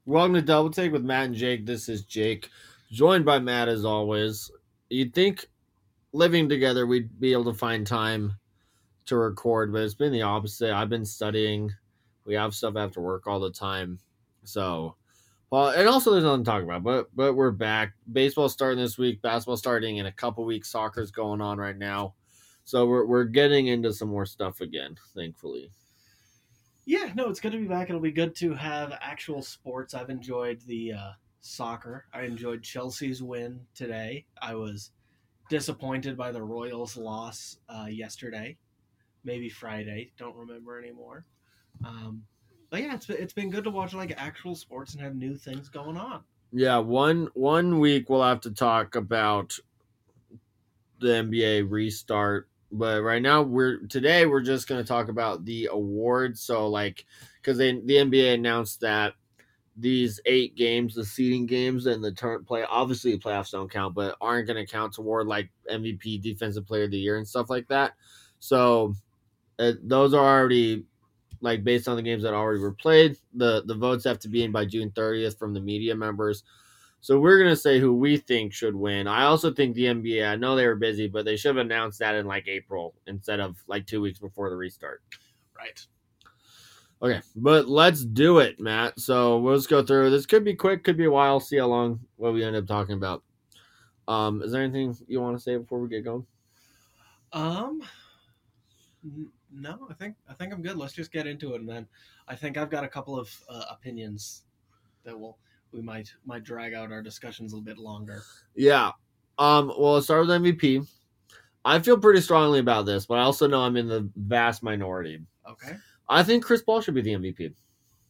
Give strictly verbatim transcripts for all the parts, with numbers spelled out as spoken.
Welcome to Double Take with Matt and Jake. This is Jake, joined by Matt as always. You'd think living together we'd be able to find time to record, but it's been the opposite. I've been studying. We have stuff after work all the time. So, well, and also there's nothing to talk about, but but we're back. Baseball's starting this week, basketball starting in a couple weeks, soccer's going on right now. So we're we're getting into some more stuff again, thankfully. Yeah, no, it's good to be back. It'll be good to have actual sports. I've enjoyed the uh, soccer. I enjoyed Chelsea's win today. I was disappointed by the Royals' loss uh, yesterday, maybe Friday. Don't remember anymore. Um, but yeah, it's it's been good to watch like actual sports and have new things going on. Yeah, one one week we'll have to talk about the N B A restart. But right now, we're today we're just going to talk about the awards. So, like, because they the N B A announced that these eight games, the seeding games, and the turn play, obviously the playoffs don't count, but aren't going to count toward like M V P, Defensive Player of the Year, and stuff like that. So, uh, those are already like based on the games that already were played. The the votes have to be in by June thirtieth from the media members. So we're gonna say who we think should win. I also think the N B A. I know they were busy, but they should have announced that in like April instead of like two weeks before the restart. Right. Okay, but let's do it, Matt. So we'll just go through. This could be quick, could be a while. See how long what we end up talking about. Um, is there anything you want to say before we get going? Um, n- no, I think I think I'm good. Let's just get into it, and then I think I've got a couple of uh, opinions that will we might might drag out our discussions a little bit longer. Yeah. Um. Well, let's start with M V P. I feel pretty strongly about this, but I also know I'm in the vast minority. Okay. I think Chris Paul should be the M V P.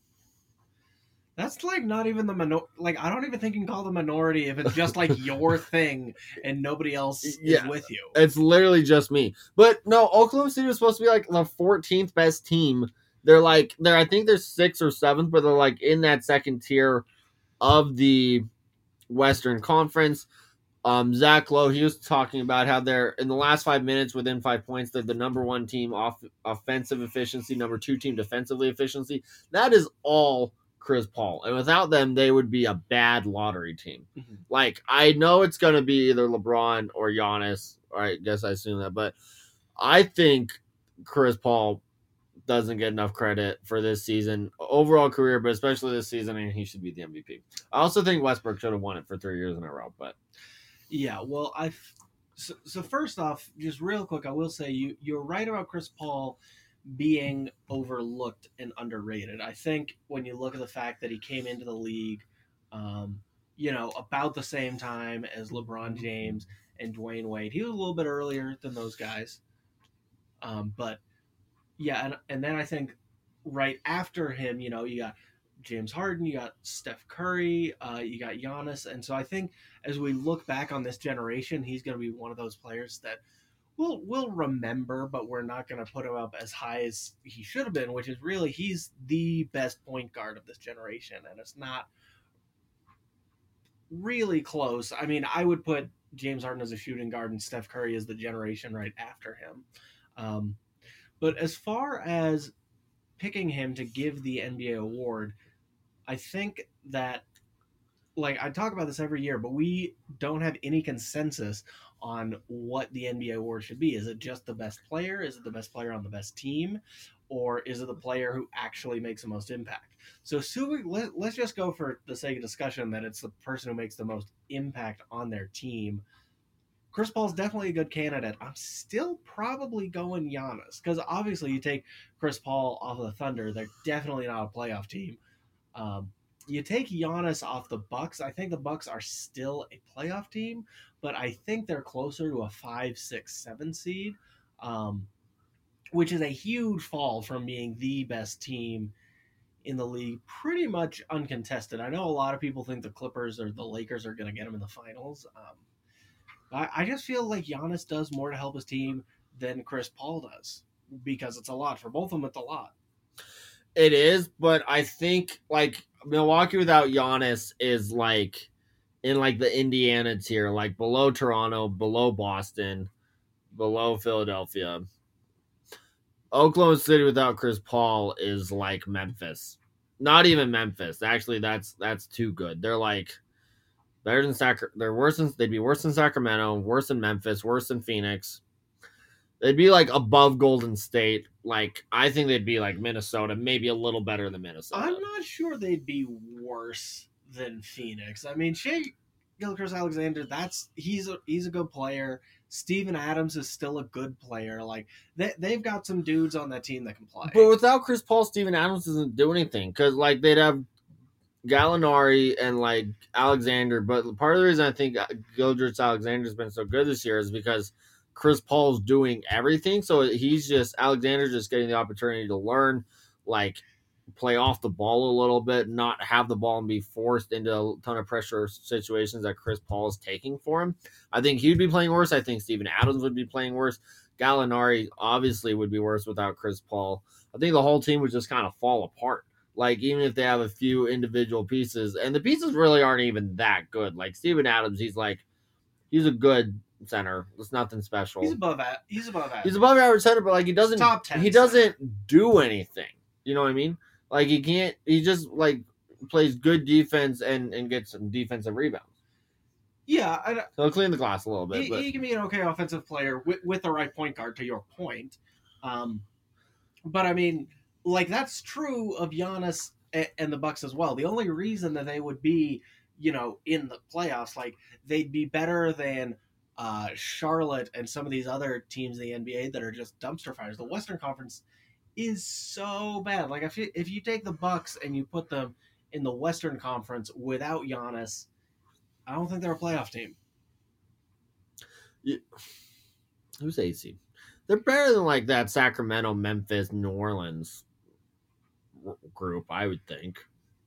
That's like not even the minor. Like I don't even think you can call the minority if it's just like your thing and nobody else Yeah. is with you. It's literally just me. But no, Oklahoma City was supposed to be like the fourteenth best team. They're like they're I think they're sixth or seventh, but they're like in that second tier of the Western Conference. Um, Zach Lowe, he was talking about how they're in the last five minutes within five points. They're the number one team off offensive efficiency, number two team defensively efficiency. That is all Chris Paul, and without them, they would be a bad lottery team. Mm-hmm. Like I know it's going to be either LeBron or Giannis. Or I guess I assume that, but I think Chris Paul doesn't get enough credit for this season, overall career, but especially this season, and he should be the M V P. I also think Westbrook should have won it for three years in a row, but. Yeah, well, I. So, so first off, just real quick, I will say you you're right about Chris Paul being overlooked and underrated. I think when you look at the fact that he came into the league, um, you know, about the same time as LeBron James and Dwayne Wade, he was a little bit earlier than those guys. Um, but yeah, and and then I think right after him, you know, you got James Harden, you got Steph Curry, uh, you got Giannis, and so I think as we look back on this generation, he's going to be one of those players that we'll we'll remember, but we're not going to put him up as high as he should have been, which is really he's the best point guard of this generation, and it's not really close. I mean, I would put James Harden as a shooting guard and Steph Curry as the generation right after him. Um, but as far as picking him to give the N B A award, I think that, like, I talk about this every year, but we don't have any consensus on what the N B A award should be. Is it just the best player? Is it the best player on the best team? Or is it the player who actually makes the most impact? So, assuming, let, let's just go for the sake of discussion that it's the person who makes the most impact on their team. Chris Paul's definitely a good candidate. I'm still probably going Giannis because obviously you take Chris Paul off of the Thunder, they're definitely not a playoff team. Um, you take Giannis off the Bucks. I think the Bucks are still a playoff team, but I think they're closer to a five, six, seven seed, um, which is a huge fall from being the best team in the league, pretty much uncontested. I know a lot of people think the Clippers or the Lakers are going to get them in the finals. Um, I, I just feel like Giannis does more to help his team than Chris Paul does because it's a lot for both of them. It's a lot. It is, but I think like Milwaukee without Giannis is like in like the Indiana tier, like below Toronto, below Boston, below Philadelphia. Oklahoma City without Chris Paul is like Memphis. not even Memphis. Actually, that's that's too good. They're like better than Sac. They're worse than they'd be worse than Sacramento, worse than Memphis, worse than Phoenix. They'd be like above Golden State. Like I think they'd be like Minnesota, maybe a little better than Minnesota. I'm not sure they'd be worse than Phoenix. I mean, Shea Gilgeous-Alexander, that's he's a he's a good player. Steven Adams is still a good player. Like they they've got some dudes on that team that can play. But without Chris Paul, Steven Adams doesn't do anything because like they'd have Gallinari and like Alexander. But part of the reason I think Gilgeous-Alexander's been so good this year is because Chris Paul's doing everything. So he's just Alexander's just getting the opportunity to learn, like play off the ball a little bit, not have the ball and be forced into a ton of pressure situations that Chris Paul is taking for him. I think he'd be playing worse. I think Steven Adams would be playing worse. Gallinari obviously would be worse without Chris Paul. I think the whole team would just kind of fall apart. Like, even if they have a few individual pieces, and the pieces really aren't even that good. Like, Steven Adams, he's like, he's a good center. It's nothing special. He's above that. He's above average. He's above average center, but like, he doesn't, top ten he doesn't do anything. You know what I mean? Like, he can't, he just, like, plays good defense and, and gets some defensive rebounds. Yeah. I, so he'll clean the glass a little bit. He, but. he can be an okay offensive player with, with the right point guard, to your point. Um, but, I mean, like, that's true of Giannis and, and the Bucks as well. The only reason that they would be, you know, in the playoffs, like, they'd be better than uh, Charlotte and some of these other teams in the N B A that are just dumpster fires. The Western Conference is so bad. Like if you if you take the Bucks and you put them in the Western Conference without Giannis, I don't think they're a playoff team. Yeah. Who's eight seed? They're better than like that Sacramento, Memphis, New Orleans group, I would think.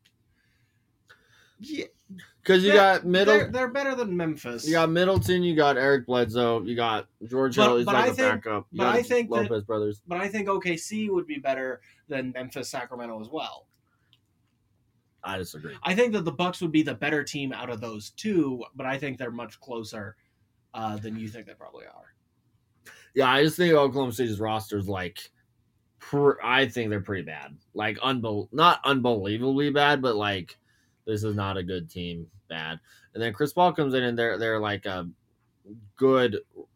Yeah, because you got middle. They're, they're better than Memphis. You got Middleton. You got Eric Bledsoe. You got George Hill. He's like a backup. You but got I think Lopez that, brothers. But I think O K C would be better than Memphis, Sacramento as well. I disagree. I think that the Bucks would be the better team out of those two, but I think they're much closer uh, than you think they probably are. Yeah, I just think Oklahoma City's roster is like, per, I think they're pretty bad. Like, unbel- not unbelievably bad, but like, this is not a good team. Bad. And then Chris Paul comes in and they're they're like a good,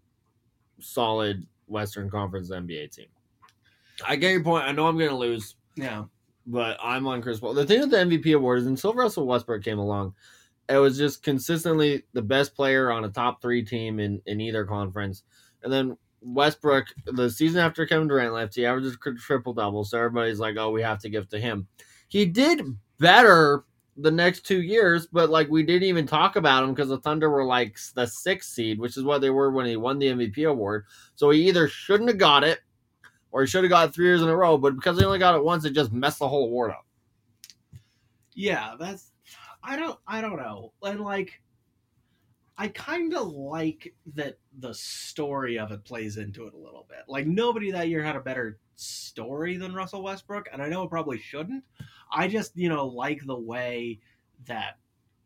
solid Western Conference N B A team. I get your point. I know I'm going to lose. Yeah. But I'm on Chris Paul. The thing with the M V P award is until Russell Westbrook came along, it was just consistently the best player on a top three team in, in either conference. And then Westbrook, the season after Kevin Durant left, he averages a triple-double. So everybody's like, oh, we have to give to him. He did better the next two years, but like we didn't even talk about him because the Thunder were like the sixth seed, which is what they were when he won the M V P award. So he either shouldn't have got it, or he should have got it three years in a row, but because he only got it once, it just messed the whole award up. Yeah, that's I don't I don't know. And like I kind of like that the story of it plays into it a little bit. Like nobody that year had a better story than Russell Westbrook, and I know it probably shouldn't. I just, you know, like the way that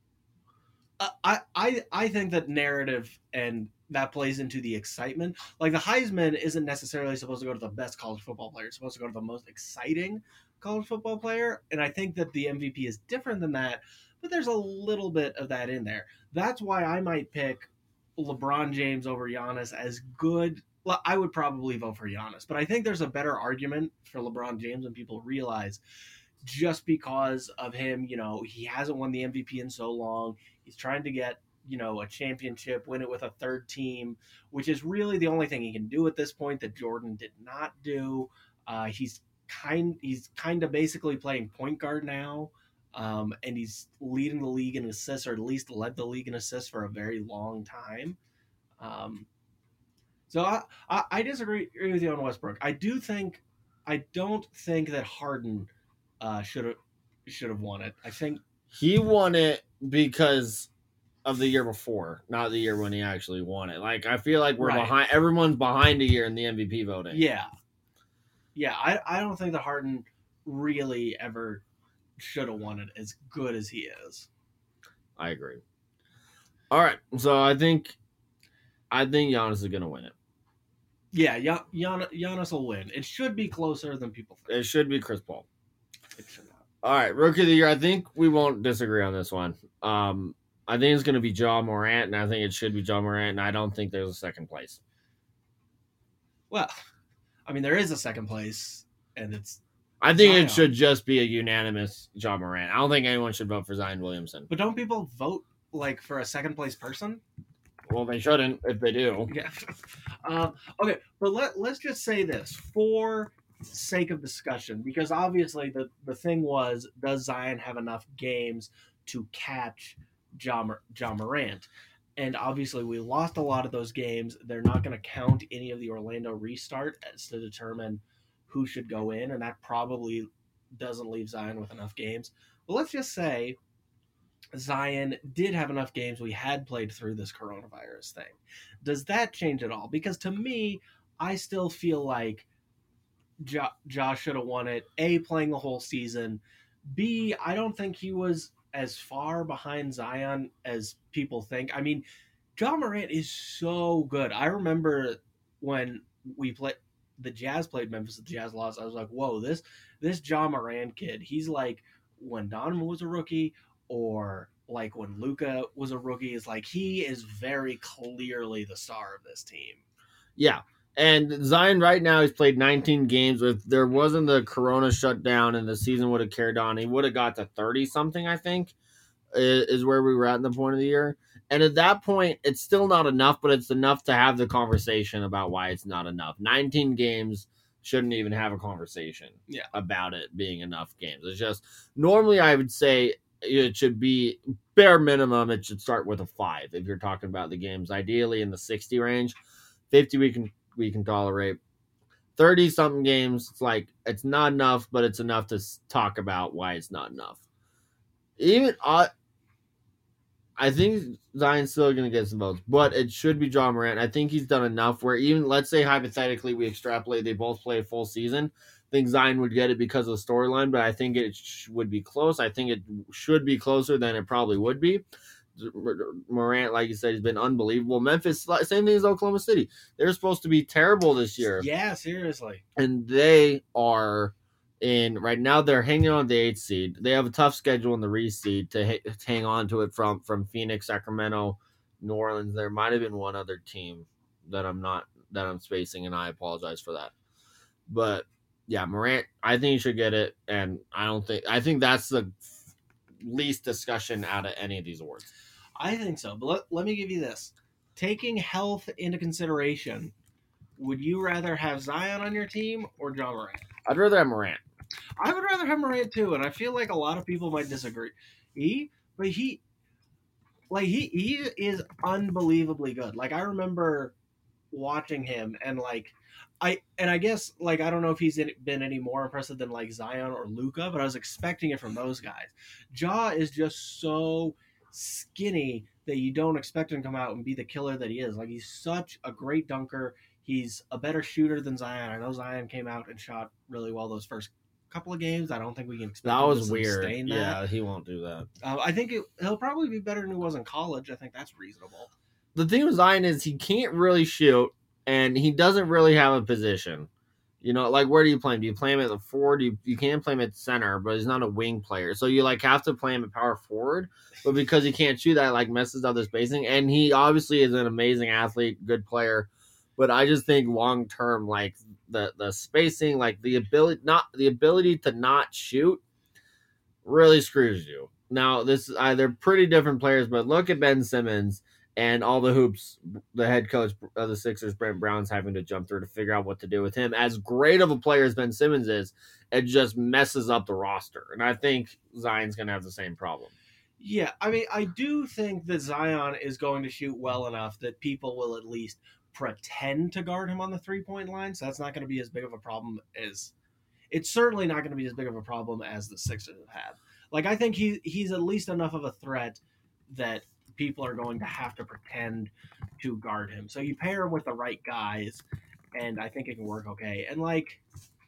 uh, I I I think that narrative and that plays into the excitement. Like the Heisman isn't necessarily supposed to go to the best college football player. It's supposed to go to the most exciting college football player. And I think that the M V P is different than that, but there's a little bit of that in there. That's why I might pick LeBron James over Giannis as good. Well, I would probably vote for Giannis, but I think there's a better argument for LeBron James when people realize just because of him, you know, he hasn't won the M V P in so long. He's trying to get, you know, a championship, win it with a third team, which is really the only thing he can do at this point that Jordan did not do. Uh, he's kind he's kind of basically playing point guard now, um, and he's leading the league in assists, or at least led the league in assists for a very long time. Um, so I, I, I disagree with you on Westbrook. I do think I don't think that Harden uh, should have should have won it. I think he won it because of the year before, not the year when he actually won it. Like I feel like we're right. behind. Everyone's behind a year in the M V P voting. Yeah, yeah. I, I don't think that Harden really ever should have won it as good as he is. I agree. All right, so I think I think Giannis is gonna win it. Yeah, Gian, Giannis will win. It should be closer than people think. It should be Chris Paul. It should not. All right, rookie of the year. I think we won't disagree on this one. Um, I think it's going to be Ja Morant, and I think it should be Ja Morant, and I don't think there's a second place. Well, I mean, there is a second place, and it's I think Zion. it should just be a unanimous Ja Morant. I don't think anyone should vote for Zion Williamson. But don't people vote like for a second place person? Well, they shouldn't if they do. Yeah. um, okay, but let let's just say this for sake of discussion, because obviously the the thing was, does Zion have enough games to catch Ja, Ja Morant? And obviously, we lost a lot of those games. They're not going to count any of the Orlando restart as to determine who should go in, and that probably doesn't leave Zion with enough games. But let's just say Zion did have enough games. We had played through this coronavirus thing. Does that change at all? Because to me, I still feel like jo- Josh should have won it. A, playing the whole season. B, I don't think he was as far behind Zion as people think. I mean, Ja Morant is so good. I remember when we played the Jazz played Memphis, the Jazz lost. I was like, whoa, this this Ja Morant kid, he's like when Donovan was a rookie, or like when Luka was a rookie. Is like he is very clearly the star of this team. Yeah. And Zion right now he's played nineteen games. If there wasn't the corona shutdown and the season would have carried on, he would have got to thirty something, I think, is where we were at in the point of the year. And at that point, it's still not enough, but it's enough to have the conversation about why it's not enough. nineteen games shouldn't even have a conversation yeah. about it being enough games. It's just normally I would say it should be bare minimum. It should start with a five if you're talking about the games, ideally in the sixty range. fifty we can we can tolerate. thirty something games, it's like it's not enough, but it's enough to talk about why it's not enough. Even uh, I think Zion's still going to get some votes, but it should be Ja Morant. I think he's done enough where even, let's say hypothetically we extrapolate, they both play a full season. I think Zion would get it because of the storyline, but I think it sh- would be close. I think it should be closer than it probably would be. Morant, like you said, has been unbelievable. Memphis, same thing as Oklahoma City. They're supposed to be terrible this year. Yeah, seriously. And they are in right now. They're hanging on the eighth seed. They have a tough schedule in the reseed to h- hang on to it from from Phoenix, Sacramento, New Orleans. There might have been one other team that I'm not that I'm spacing, and I apologize for that. But yeah, Morant, I think he should get it, and I don't think I think that's the least discussion out of any of these awards. I think so, but let, let me give you this. Taking health into consideration, would you rather have Zion on your team or Ja Morant? I'd rather have Morant. I would rather have Morant too, and I feel like a lot of people might disagree. He, but he, like he, he is unbelievably good. Like I remember watching him, and like I, and I guess like I don't know if he's been any more impressive than like Zion or Luka, but I was expecting it from those guys. Ja is just so skinny that you don't expect him to come out and be the killer that he is. Like he's such a great dunker. He's a better shooter than Zion. I know Zion came out and shot really well those first couple of games. I don't think we can expect that him was to weird. sustain that. Yeah, he won't do that. Uh, I think it, he'll probably be better than he was in college. I think that's reasonable. The thing with Zion is he can't really shoot, and he doesn't really have a position. You know, like where do you play him? Do you play him at the forward? You you can play him at center, but he's not a wing player. So you like have to play him at power forward. But because he can't shoot, that like messes up the spacing. And he obviously is an amazing athlete, good player. But I just think long term, like the the spacing, like the ability not the ability to not shoot, really screws you. Now this is uh, they're pretty different players, but look at Ben Simmons and all the hoops the head coach of the Sixers, Brent Brown's having to jump through to figure out what to do with him. As great of a player as Ben Simmons is, it just messes up the roster. And I think Zion's going to have the same problem. Yeah, I mean, I do think that Zion is going to shoot well enough that people will at least pretend to guard him on the three-point line, so that's not going to be as big of a problem as... It's certainly not going to be as big of a problem as the Sixers have had. Like, I think he he's at least enough of a threat that people are going to have to pretend to guard him. So you pair him with the right guys, and I think it can work okay. And, like,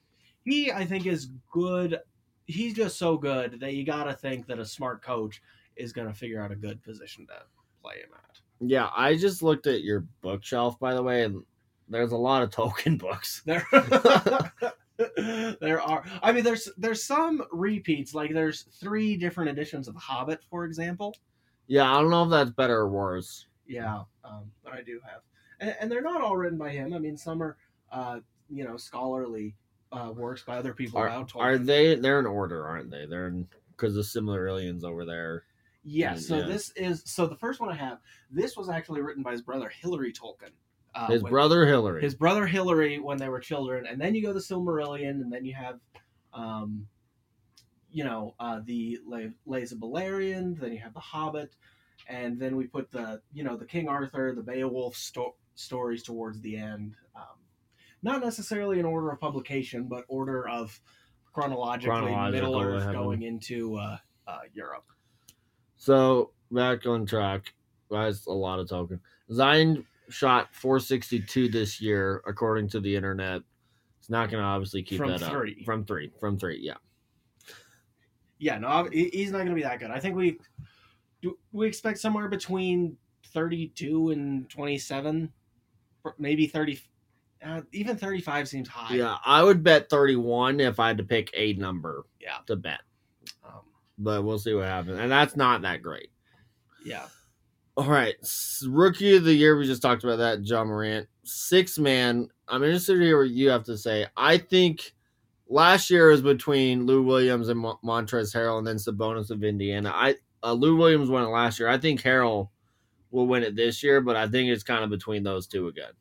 he, I think, is good. He's just so good that you got to think that a smart coach is going to figure out a good position to play him at. Yeah, I just looked at your bookshelf, by the way, and there's a lot of token books. There. There are. I mean, there's there's some repeats. Like there's three different editions of The Hobbit, for example. Yeah, I don't know if that's better or worse. Yeah, um, that I do have, and, and they're not all written by him. I mean, some are, uh, you know, scholarly uh, works by other people Are about Tolkien. are they? They're in order, aren't they? They're in because the Silmarillions over there. Yeah. Mm, So yeah. this is so the first one I have. This was actually written by his brother Hilary Tolkien. Uh, His when- brother Hillary. his brother Hilary when they were children, and then you go the Silmarillion, and then you have, um, you know, uh, the La- Lays of Balerion. Then you have the Hobbit, and then we put the you know the King Arthur, the Beowulf sto- stories towards the end. Um, not necessarily in order of publication, but order of chronologically, Chronological, Middle what Earth happened. going into uh, uh, Europe. So back on track. That's a lot of Tolkien. Zion shot four sixty-two this year, according to the internet. It's not going to obviously keep From that three. up. From three. From three, yeah. Yeah, no, he- he's not going to be that good. I think we do. We expect somewhere between thirty-two and twenty-seven, maybe thirty. Uh, even thirty-five seems high. Yeah, I would bet thirty-one if I had to pick a number Yeah. to bet. Um, But we'll see what happens. And that's not that great. yeah. All right. S- Rookie of the year, we just talked about that, John Morant. Six man. I'm interested to hear what you have to say. I think last year was between Lou Williams and Mo- Montrezl Harrell and then Sabonis of Indiana. I uh, Lou Williams won it last year. I think Harrell will win it this year, but I think it's kind of between those two again.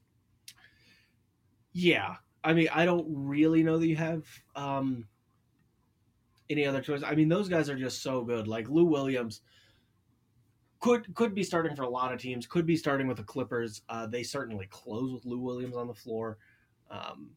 Yeah. I mean, I don't really know that you have um, any other choice. I mean, those guys are just so good. Like Lou Williams could could be starting for a lot of teams. Could be starting with the Clippers. Uh, they certainly close with Lou Williams on the floor. Um,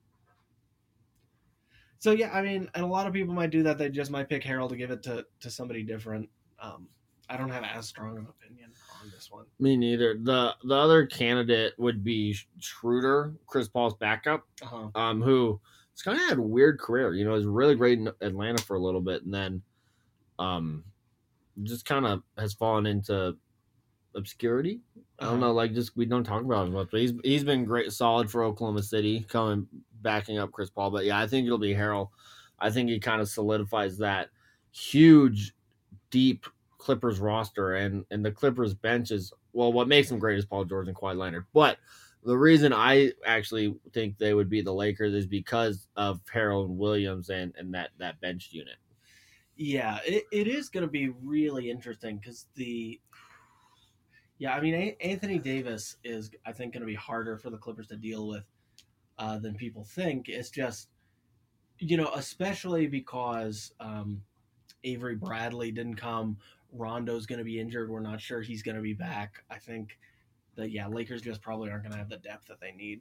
so yeah, I mean, and a lot of people might do that. They just might pick Harold to give it to to somebody different. Um, I don't have as strong an opinion on this one. Me neither. The the other candidate would be Schroeder, Chris Paul's backup, Uh-huh. um, who has kind of had a weird career. You know, was really great in Atlanta for a little bit, and then um, just kind of has fallen into obscurity. I don't Uh-huh. know, like just we don't talk about him much, but he's he's been great, solid for Oklahoma City, coming backing up Chris Paul. But yeah, I think it'll be Harrell. I think he kind of solidifies that huge, deep Clippers roster, and and the Clippers bench is well, what makes them great is Paul George and Kawhi Leonard. But the reason I actually think they would be the Lakers is because of Harrell and Williams and and that that bench unit. Yeah, it, it is going to be really interesting because the yeah, I mean A- Anthony Davis is I think going to be harder for the Clippers to deal with uh, than people think. It's just you know, especially because um, Avery Bradley didn't come. Rondo's going to be injured. We're not sure he's going to be back. I think that yeah, Lakers just probably aren't going to have the depth that they need.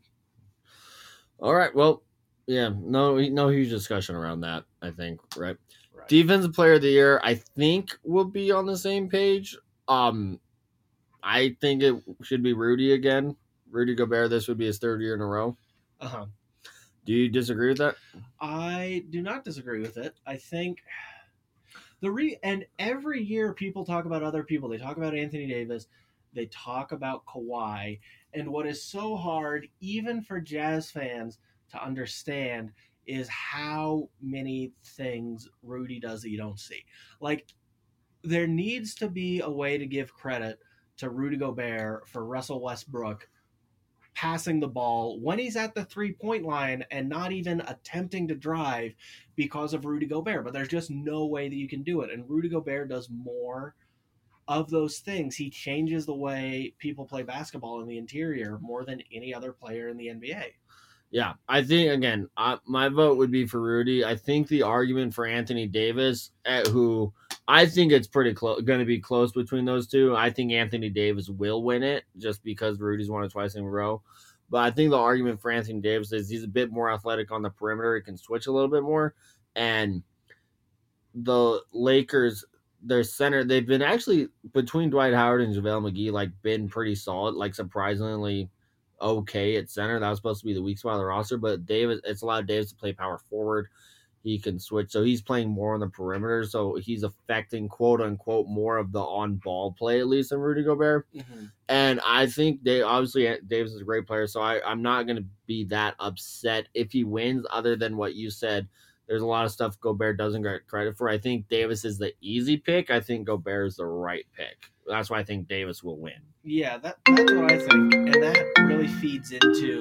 All right, well, yeah, no no huge discussion around that. I think right. Right. Defensive player of the year, I think we'll be on the same page. Um, I think it should be Rudy again. Rudy Gobert. This would be his third year in a row. Uh huh. Do you disagree with that? I do not disagree with it. I think the re and every year people talk about other people. They talk about Anthony Davis. They talk about Kawhi. And what is so hard, even for Jazz fans, to understand is how many things Rudy does that you don't see. Like, there needs to be a way to give credit to Rudy Gobert for Russell Westbrook passing the ball when he's at the three-point line and not even attempting to drive because of Rudy Gobert. But there's just no way that you can do it. And Rudy Gobert does more of those things. He changes the way people play basketball in the interior more than any other player in the N B A. Yeah, I think again, I, my vote would be for Rudy. I think the argument for Anthony Davis, uh, who I think it's pretty close, going to be close between those two. I think Anthony Davis will win it just because Rudy's won it twice in a row. But I think the argument for Anthony Davis is he's a bit more athletic on the perimeter. He can switch a little bit more, and the Lakers, their center, they've been actually between Dwight Howard and JaVale McGee, like been pretty solid, like surprisingly okay at center. That was supposed to be the weak spot of the roster, but Davis, it's allowed Davis to play power forward. he can switch. So he's playing more on the perimeter. So he's affecting, quote unquote, more of the on ball play, at least, than Rudy Gobert. Mm-hmm. And I think they obviously Davis is a great player. So I, I'm not going to be that upset if he wins, other than what you said. There's a lot of stuff Gobert doesn't get credit for. I think Davis is the easy pick. I think Gobert is the right pick. That's why I think Davis will win. Yeah, that, that's what I think. And that really feeds into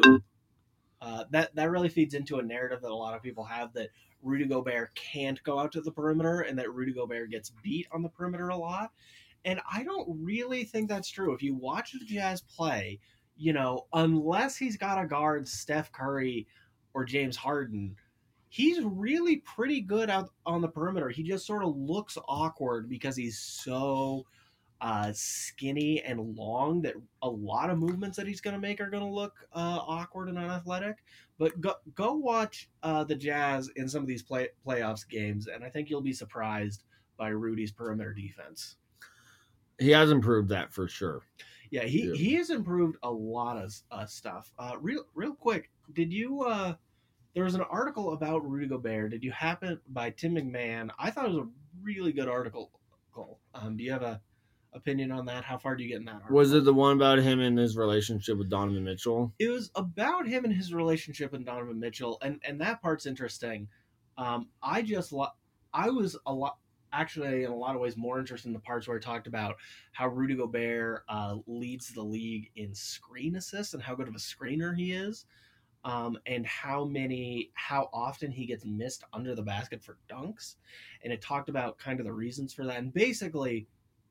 uh, that, that really feeds into a narrative that a lot of people have that Rudy Gobert can't go out to the perimeter and that Rudy Gobert gets beat on the perimeter a lot. And I don't really think that's true. If you watch the Jazz play, you know, unless he's got to guard Steph Curry or James Harden, he's really pretty good out on the perimeter. He just sort of looks awkward because he's so uh, skinny and long that a lot of movements that he's going to make are going to look uh, awkward and unathletic. But go, go watch uh, the Jazz in some of these play, playoffs games, and I think you'll be surprised by Rudy's perimeter defense. He has improved that for sure. Yeah, he, yeah. he has improved a lot of uh, stuff. Uh, real real quick, did you? Uh, there was an article about Rudy Gobert. Did you happen by Tim McMahon? I thought it was a really good article. Um, do you have a opinion on that? How far do you get in that article? Was it the one about him and his relationship with Donovan Mitchell? It was about him and his relationship with Donovan Mitchell, and and that part's interesting. Um, I just lo- I was a lot. Actually, in a lot of ways, more interested in the parts where I talked about how Rudy Gobert uh, leads the league in screen assists and how good of a screener he is, um, and how many, how often he gets missed under the basket for dunks. And it talked about kind of the reasons for that. And basically,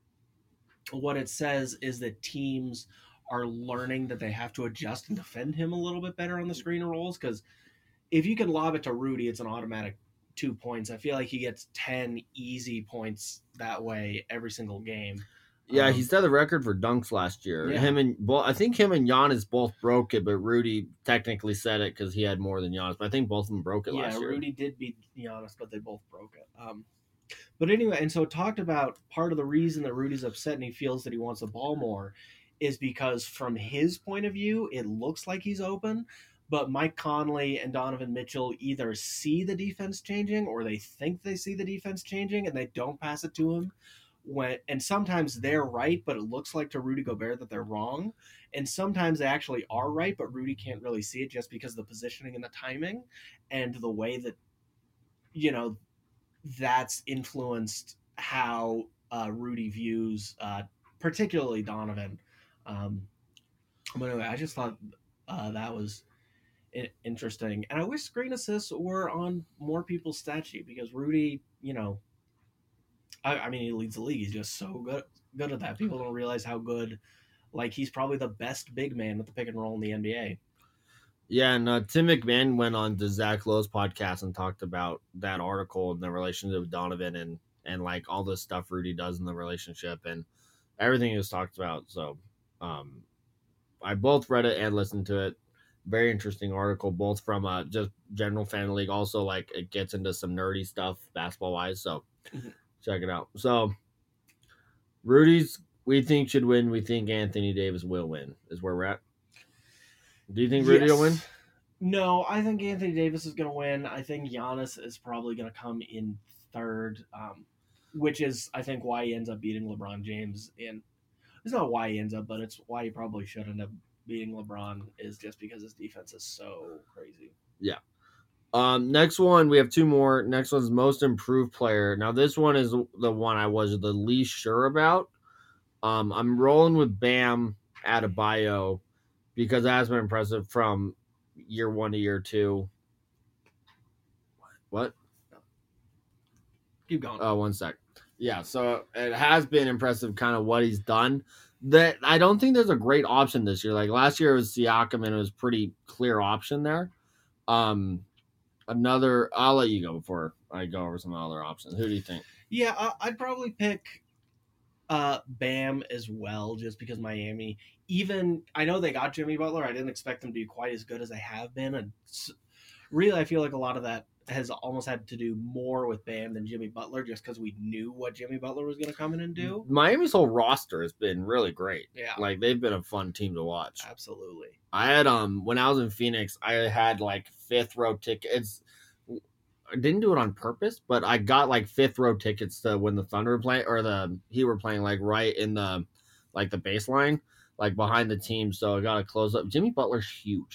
what it says is that teams are learning that they have to adjust and defend him a little bit better on the screen rolls, because if you can lob it to Rudy, it's an automatic two points. I feel like he gets ten easy points that way every single game. Yeah, um, he set the record for dunks last year. Yeah. Him and well, I think him and Giannis both broke it, but Rudy technically set it because he had more than Giannis. But I think both of them broke it yeah, last year. Yeah, Rudy did beat Giannis, but they both broke it. Um, but anyway, and so it talked about part of the reason that Rudy's upset and he feels that he wants the ball more is because from his point of view, it looks like he's open. But Mike Conley and Donovan Mitchell either see the defense changing or they think they see the defense changing and they don't pass it to him. When and sometimes they're right, but it looks like to Rudy Gobert that they're wrong. And sometimes they actually are right, but Rudy can't really see it just because of the positioning and the timing and the way that, you know, that's influenced how uh, Rudy views uh, particularly Donovan. Um, but anyway, I just thought uh, that was interesting, and I wish screen assists were on more people's stat sheet because Rudy, you know, I, I mean, he leads the league. He's just so good good at that. People don't realize how good. Like, he's probably the best big man with the pick and roll in the N B A. Yeah, and uh, Tim McMahon went on to Zach Lowe's podcast and talked about that article and the relationship with Donovan and and like all the stuff Rudy does in the relationship and everything he was talked about. So, um, I both read it and listened to it. Very interesting article, both from uh, just general fan league. Also, like, it gets into some nerdy stuff basketball wise. So mm-hmm. Check it out. So Rudy's, we think should win. We think Anthony Davis will win. Is where we're at. Do you think Rudy yes. will win? No, I think Anthony Davis is going to win. I think Giannis is probably going to come in third, um, which is, I think, why he ends up beating LeBron James. And it's not why he ends up, but it's why he probably should end up beating LeBron, is just because his defense is so crazy. Yeah. Um, next one, we have two more. Next one's most improved player. Now, this one is the one I was the least sure about. Um, I'm rolling with Bam Adebayo because that has been impressive from year one to year two. What? Keep going. Oh, one sec. Yeah, so it has been impressive kind of what he's done. That I don't think there's a great option this year. Like last year it was Siakam and it was a pretty clear option there. Um, another, I'll let you go before I go over some other options. Who do you think? Yeah, I'd probably pick uh, Bam as well, just because Miami, even, I know they got Jimmy Butler. I didn't expect them to be quite as good as they have been. And really, I feel like a lot of that has almost had to do more with Bam than Jimmy Butler, just because we knew what Jimmy Butler was going to come in and do. Miami's whole roster has been really great. Yeah. Like, they've been a fun team to watch. Absolutely. I had, um, when I was in Phoenix, I had like fifth row tickets. I didn't do it on purpose, but I got like fifth row tickets to when the Thunder were playing or the Heat were playing, like right in the like the baseline, like behind the team. So I got to close up. Jimmy Butler's huge.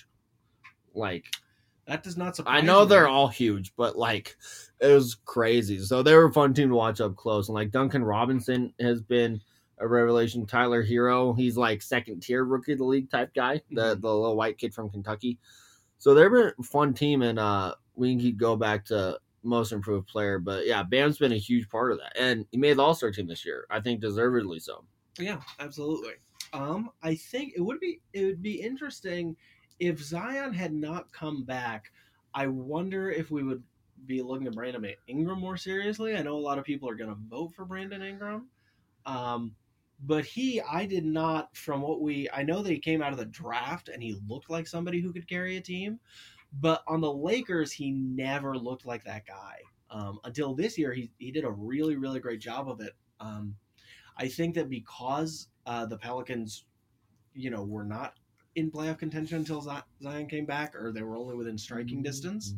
Like That does not surprise I know me. they're all huge, but like it was crazy. So they were a fun team to watch up close. And like Duncan Robinson has been a revelation. Tyler Hero, he's like second tier rookie of the league type guy, the Mhm. the little white kid from Kentucky. So they've been a fun team, and uh, we can keep go back to most improved player. But yeah, Bam's been a huge part of that, and he made the All Star team this year. I think deservedly so. Yeah, absolutely. Um, I think it would be it would be interesting if Zion had not come back. I wonder if we would be looking at Brandon Ingram more seriously. I know a lot of people are going to vote for Brandon Ingram, um, but he, I did not. From what we, I know that he came out of the draft and he looked like somebody who could carry a team, but on the Lakers, he never looked like that guy um, until this year. He he did a really really great job of it. Um, I think that because uh, the Pelicans, you know, were not in playoff contention until Zion came back, or they were only within striking distance.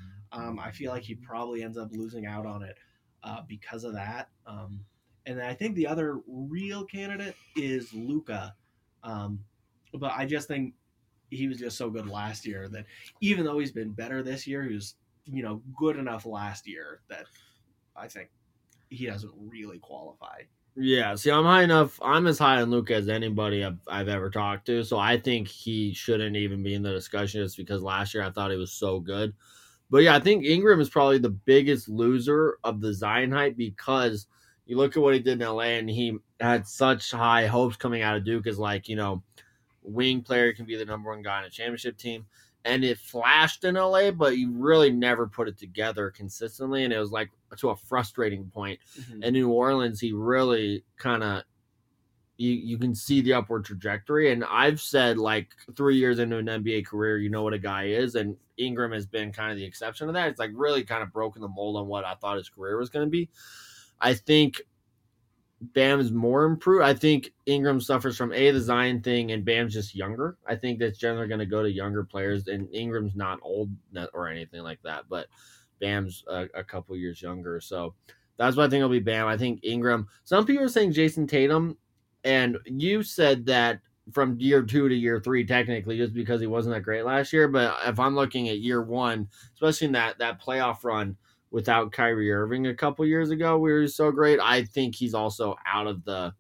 Um, I feel like he probably ends up losing out on it uh, because of that. Um, and I think the other real candidate is Luka, um, but I just think he was just so good last year that even though he's been better this year, he was you know good enough last year that I think he doesn't really qualify. Yeah, see, I'm high enough. I'm as high on Luka as anybody I've, I've ever talked to. So I think he shouldn't even be in the discussion just because last year I thought he was so good. But yeah, I think Ingram is probably the biggest loser of the Zion hype because you look at what he did in L A and he had such high hopes coming out of Duke as like, you know, wing player can be the number one guy on a championship team. And it flashed in L A, but you really never put it together consistently. And it was like to a frustrating point. Mm-hmm. In New Orleans, he really kind of you you can see the upward trajectory. And I've said like three years into an N B A career, you know what a guy is, and Ingram has been kind of the exception to that. It's like really kind of broken the mold on what I thought his career was going to be. I think Bam is more improved. I think Ingram suffers from a the Zion thing, and Bam's just younger. I think that's generally going to go to younger players, and Ingram's not old or anything like that, but Bam's a, a couple years younger. So that's why I think it'll be Bam. I think Ingram. Some people are saying Jason Tatum, and you said that from year two to year three, technically, just because he wasn't that great last year. But if I'm looking at year one, especially in that that playoff run without Kyrie Irving a couple years ago, we were so great. I think he's also out of the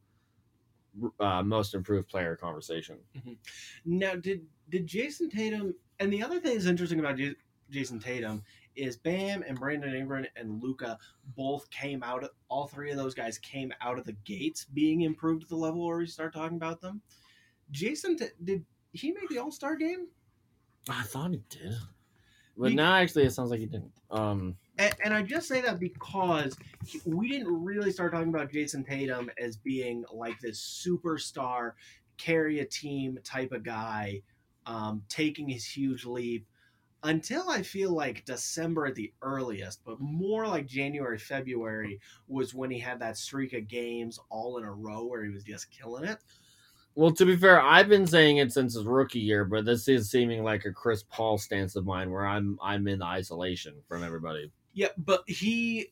uh, most improved player conversation. Mm-hmm. Now, did did Jason Tatum? And the other thing that's interesting about J- Jason Tatum is Bam and Brandon Ingram and Luka both came out. All three of those guys came out of the gates being improved to the level where we start talking about them. Jason, did he make the All Star game? I thought he did, but Be- now actually it sounds like he didn't. Um, and, and I just say that because he, we didn't really start talking about Jason Tatum as being like this superstar, carry a team type of guy, um, taking his huge leap until I feel like December at the earliest, but more like January, February was when he had that streak of games all in a row where he was just killing it. Well, to be fair, I've been saying it since his rookie year, but this is seeming like a Chris Paul stance of mine where I'm I'm in isolation from everybody. Yeah, but he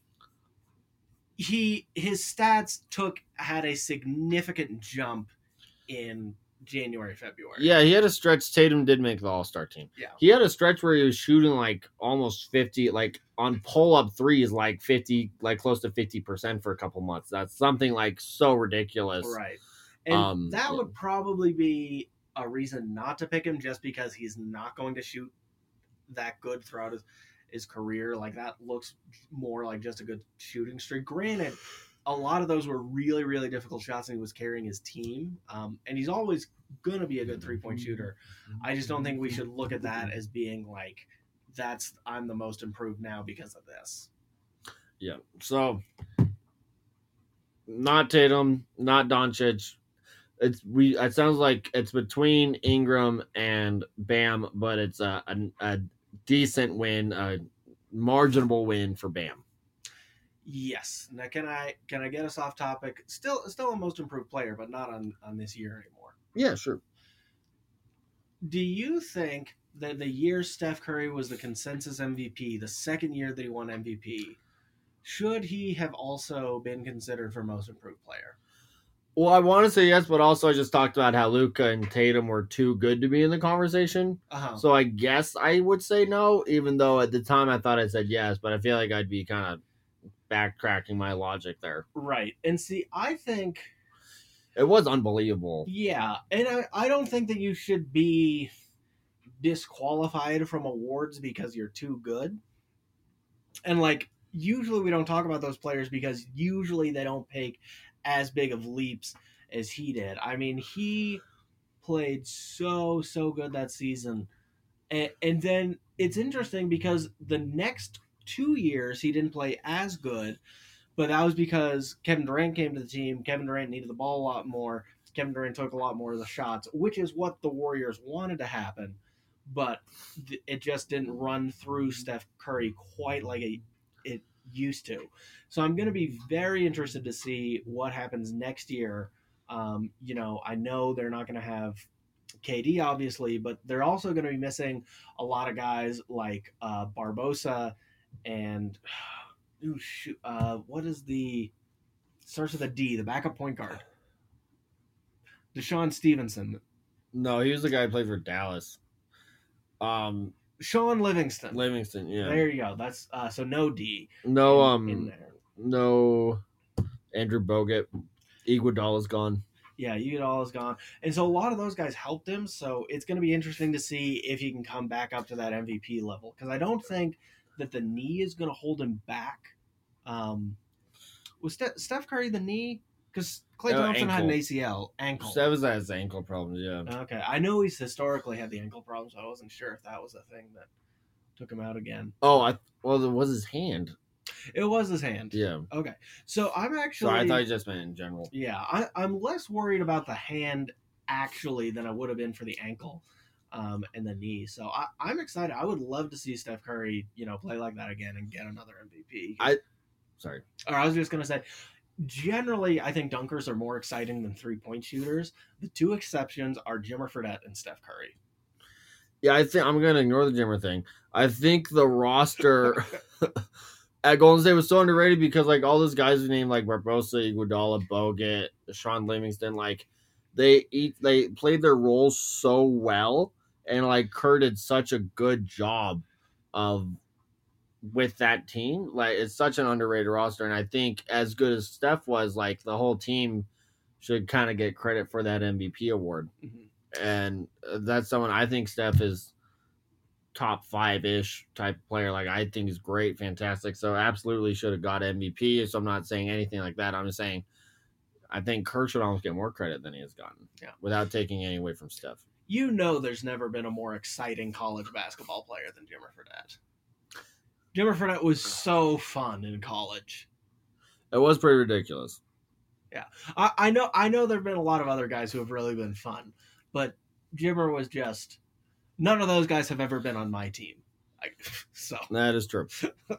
he his stats took had a significant jump in January, February. Yeah, he had a stretch. Tatum did make the All-Star team. Yeah. He had a stretch where he was shooting like almost fifty, like on pull-up threes, like fifty, like close to fifty percent for a couple months. That's something like so ridiculous. Right. And um, that yeah. would probably be a reason not to pick him just because he's not going to shoot that good throughout his, his career. Like that looks more like just a good shooting streak. Granted, a lot of those were really, really difficult shots and he was carrying his team. Um, and he's always going to be a good three-point shooter. I just don't think we should look at that as being like, that's, I'm the most improved now because of this. Yeah. So, not Tatum, not Doncic. It's we. It sounds like it's between Ingram and Bam, but it's a, a, a decent win, a marginable win for Bam. Yes. Now, can I can I get us off topic? Still, still a most improved player, but not on on this year anymore. Yeah, sure. Do you think the the year Steph Curry was the consensus M V P, the second year that he won M V P, should he have also been considered for most improved player? Well, I want to say yes, but also I just talked about how Luka and Tatum were too good to be in the conversation. Uh-huh. So I guess I would say no, even though at the time I thought I said yes, but I feel like I'd be kind of backtracking my logic there. Right. And see, I think it was unbelievable. Yeah, and I, I don't think that you should be disqualified from awards because you're too good. And like usually we don't talk about those players because usually they don't take as big of leaps as he did. I mean, he played so so good that season. And, and then it's interesting because the next two years he didn't play as good, but that was because Kevin Durant came to the team. Kevin Durant needed the ball a lot more. Kevin Durant took a lot more of the shots, which is what the Warriors wanted to happen, but th- it just didn't run through Steph Curry quite like it, it used to. So I'm going to be very interested to see what happens next year. Um, you know, I know they're not going to have K D, obviously, but they're also going to be missing a lot of guys like uh, Barbosa and ooh, shoot, uh, what is the starts with a D, the backup point guard? Deshaun Stevenson. No, he was the guy who played for Dallas. Um, Sean Livingston. Livingston, yeah. There you go. That's uh, so no D. No, in, um, in there. no Andrew Bogut. Iguodala's gone. Yeah, Iguodala's gone, and so a lot of those guys helped him. So it's going to be interesting to see if he can come back up to that M V P level because I don't think that the knee is going to hold him back. Um, was Ste- Steph Curry the knee? Because Klay Uh, Thompson had an ankle. A C L ankle. That was his ankle problems, yeah. Okay, I know he's historically had the ankle problems. So I wasn't sure if that was a thing that took him out again. Oh, I well, it was his hand. It was his hand. Yeah. Okay, so I'm actually. So I thought you just meant in general. Yeah, I, I'm less worried about the hand actually than I would have been for the ankle um, and the knee. So I, I'm excited. I would love to see Steph Curry, you know, play like that again and get another M V P. I, sorry. Or I was just gonna say, generally, I think dunkers are more exciting than three point shooters. The two exceptions are Jimmer Fredette and Steph Curry. Yeah, I think I'm gonna ignore the Jimmer thing. I think the roster at Golden State was so underrated because like all those guys who named like Barbosa, Iguodala, Bogut, Sean Livingston, like they eat they played their roles so well, and like Kerr did such a good job of with that team. Like it's such an underrated roster, and I think as good as Steph was, like the whole team should kind of get credit for that M V P award. Mm-hmm. And that's someone I think Steph is top five ish type player. Like I think is great, fantastic. So absolutely should have got M V P. So I'm not saying anything like that. I'm just saying I think Kerr should almost get more credit than he has gotten. Yeah. Without taking any away from Steph. You know, there's never been a more exciting college basketball player than Jimmer Fredette. Jimmer Fredette was so fun in college. It was pretty ridiculous. Yeah, I, I know. I know there've been a lot of other guys who have really been fun, but Jimmer was just. None of those guys have ever been on my team. I, so that is true.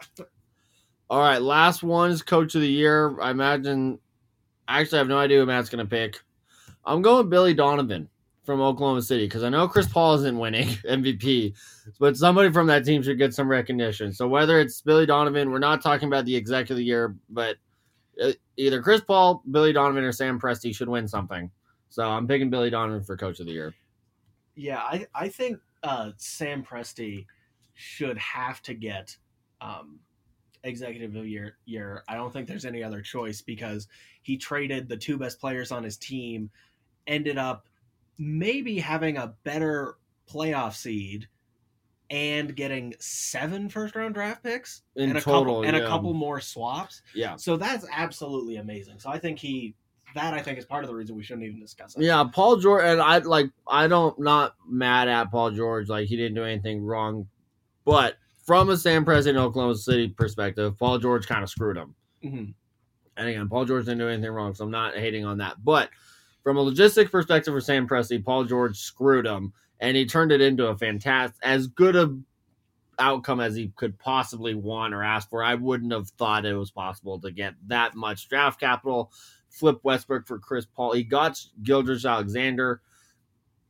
All right, last one is Coach of the Year. I imagine. Actually, I have no idea who Matt's going to pick. I'm going Billy Donovan from Oklahoma City because I know Chris Paul isn't winning M V P, but somebody from that team should get some recognition. So whether it's Billy Donovan, we're not talking about the exec of the year, but either Chris Paul, Billy Donovan, or Sam Presti should win something. So I'm picking Billy Donovan for Coach of the Year. Yeah, I, I think uh, Sam Presti should have to get um, executive of the year, year. I don't think there's any other choice because he traded the two best players on his team, ended up maybe having a better playoff seed and getting seven first round draft picks in and a total couple, and yeah. a couple more swaps. Yeah. So that's absolutely amazing. So I think he that I think is part of the reason we shouldn't even discuss it. Yeah, Paul George, and I like I don't not mad at Paul George, like he didn't do anything wrong, but from a Sam Presti Oklahoma City perspective, Paul George kind of screwed him. Mm-hmm. And again, Paul George didn't do anything wrong, so I'm not hating on that. But from a logistics perspective for Sam Presti, Paul George screwed him, and he turned it into a fantastic, as good a outcome as he could possibly want or ask for. I wouldn't have thought it was possible to get that much draft capital. Flip Westbrook for Chris Paul. He got Gilgeous Alexander.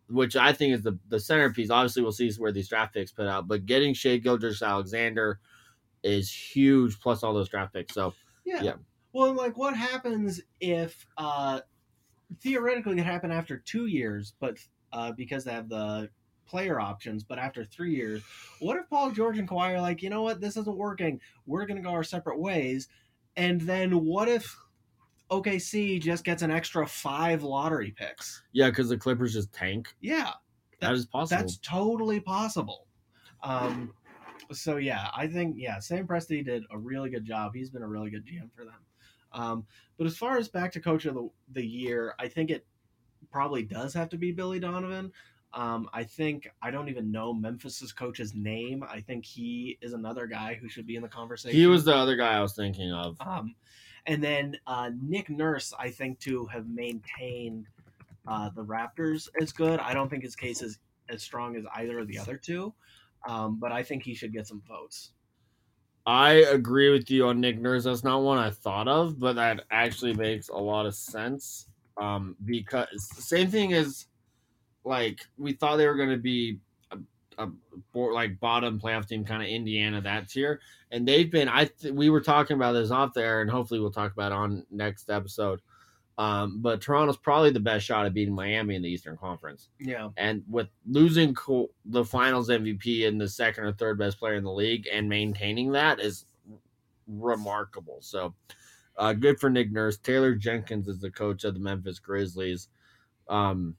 which I think is the, the centerpiece. Obviously, we'll see where these draft picks put out, but getting Shea Gilgeous-Alexander is huge, plus all those draft picks. So, Yeah. yeah. Well, like, what happens if uh, theoretically it could happen after two years, but uh, because they have the player options, but after three years, what if Paul George and Kawhi are like, you know what, this isn't working, we're going to go our separate ways, and then what if O K C just gets an extra five lottery picks? Yeah, because the Clippers just tank. Yeah, that, that is possible. That's totally possible. Um, so yeah, I think yeah, Sam Presti did a really good job. He's been a really good G M for them. Um, but as far as back to coach of the, the year, I think it probably does have to be Billy Donovan. Um, I think I don't even know Memphis's coach's name. I think he is another guy who should be in the conversation. He was the other guy I was thinking of. Um, and then uh, Nick Nurse, I think, to have maintained uh, the Raptors as good. I don't think his case is as strong as either of the other two, um, but I think he should get some votes. I agree with you on Nick Nurse. That's not one I thought of, but that actually makes a lot of sense. Um, because same thing as like we thought they were going to be a, a like bottom playoff team, kind of Indiana that tier, and they've been. I th- we were talking about this off there, and hopefully we'll talk about it on next episode. Um, but Toronto's probably the best shot at beating Miami in the Eastern Conference. Yeah, and with losing co- the Finals M V P and the second or third best player in the league and maintaining that is remarkable. So, uh, good for Nick Nurse. Taylor Jenkins is the coach of the Memphis Grizzlies. Um,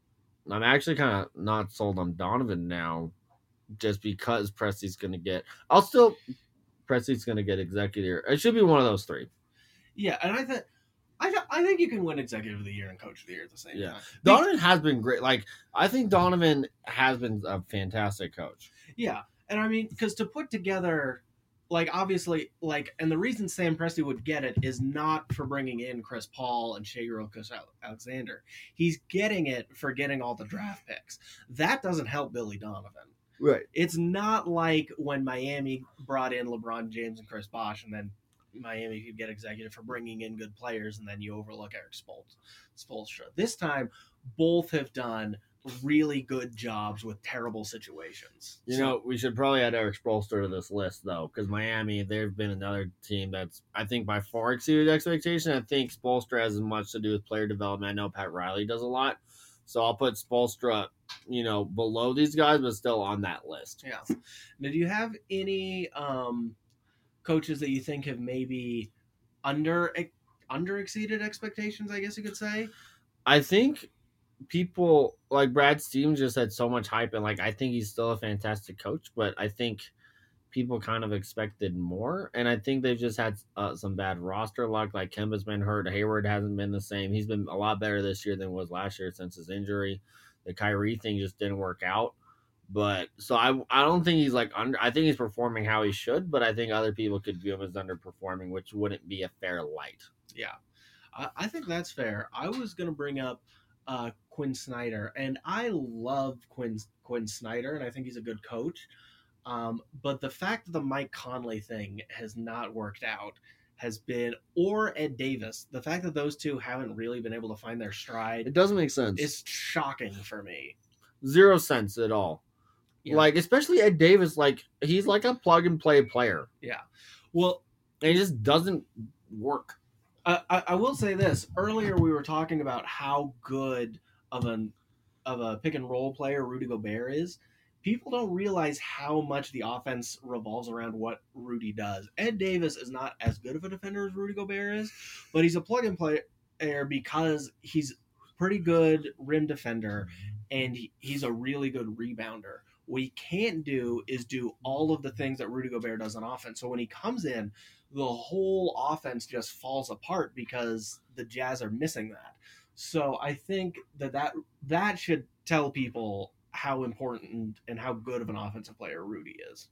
I'm actually kind of not sold on Donovan now, just because Presti's going to get. I'll still Presti's going to get executive. It should be one of those three. Yeah, and I think. I, th- I think you can win Executive of the Year and Coach of the Year at the same yeah. time. Donovan has been great. Like, I think Donovan has been a fantastic coach. Yeah, and I mean, because to put together, like, obviously, like, and the reason Sam Presti would get it is not for bringing in Chris Paul and Shea Gilgeous-Alexander. He's getting it for getting all the draft picks. That doesn't help Billy Donovan. Right. It's not like when Miami brought in LeBron James and Chris Bosh, and then Miami could get executive for bringing in good players, and then you overlook Eric Spoelstra. This time, both have done really good jobs with terrible situations. You so, know, we should probably add Eric Spoelstra to this list, though, because Miami, they've been another team that's, I think, by far exceeded expectation. I think Spoelstra has as much to do with player development. I know Pat Riley does a lot. So I'll put Spoelstra, you know, below these guys, but still on that list. Yeah. Now, do you have any um, coaches that you think have maybe under under exceeded expectations, I guess you could say? I think people like Brad Stevens just had so much hype, and like I think he's still a fantastic coach, but I think people kind of expected more, and I think they've just had uh, some bad roster luck. Like Kemba's been hurt, Hayward hasn't been the same. He's been a lot better this year than was last year since his injury. The Kyrie thing just didn't work out. But so I I don't think he's like under. I think he's performing how he should, but I think other people could view him as underperforming, which wouldn't be a fair light. Yeah, I, I think that's fair. I was gonna bring up uh, Quinn Snyder, and I love Quinn Quinn Snyder, and I think he's a good coach. Um, but the fact that the Mike Conley thing has not worked out has been, or Ed Davis, the fact that those two haven't really been able to find their stride. It doesn't make sense. It's shocking for me. Zero sense at all. Yeah. Like, especially Ed Davis, like, he's like a plug and play player. Yeah. Well, and it just doesn't work. I, I, I will say this. Earlier we were talking about how good of an of a pick and roll player Rudy Gobert is. People don't realize how much the offense revolves around what Rudy does. Ed Davis is not as good of a defender as Rudy Gobert is, but he's a plug and play player because he's pretty good rim defender and he, he's a really good rebounder. What he can't do is do all of the things that Rudy Gobert does on offense. So when he comes in, the whole offense just falls apart because the Jazz are missing that. So I think that that, that should tell people how important and how good of an offensive player Rudy is.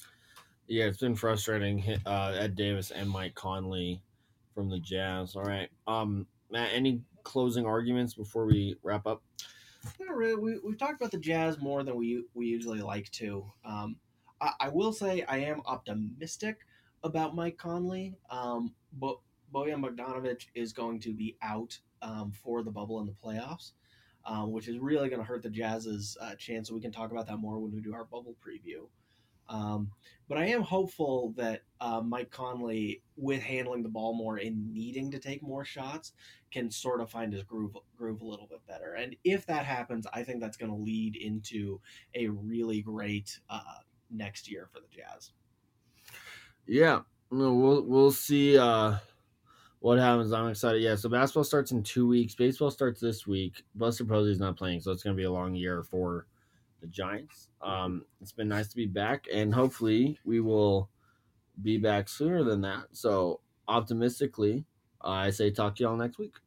Yeah, it's been frustrating. Uh, Ed Davis and Mike Conley from the Jazz. All right. Um, Matt, any closing arguments before we wrap up? Not really. We, we've talked about the Jazz more than we we usually like to. Um, I, I will say I am optimistic about Mike Conley. Um, but Bojan Bogdanovic is going to be out um, for the bubble in the playoffs. um, which is really going to hurt the Jazz's uh, chance. So we can talk about that more when we do our bubble preview. Um, but I am hopeful that uh, Mike Conley, with handling the ball more and needing to take more shots, can sort of find his groove groove a little bit better. And if that happens, I think that's going to lead into a really great uh, next year for the Jazz. Yeah, no, we'll we'll see uh, what happens. I'm excited. Yeah, so basketball starts in two weeks. Baseball starts this week. Buster Posey's not playing, so it's going to be a long year for the Giants. Um, it's been nice to be back, and hopefully we will be back sooner than that. So optimistically, uh, I say talk to y'all next week.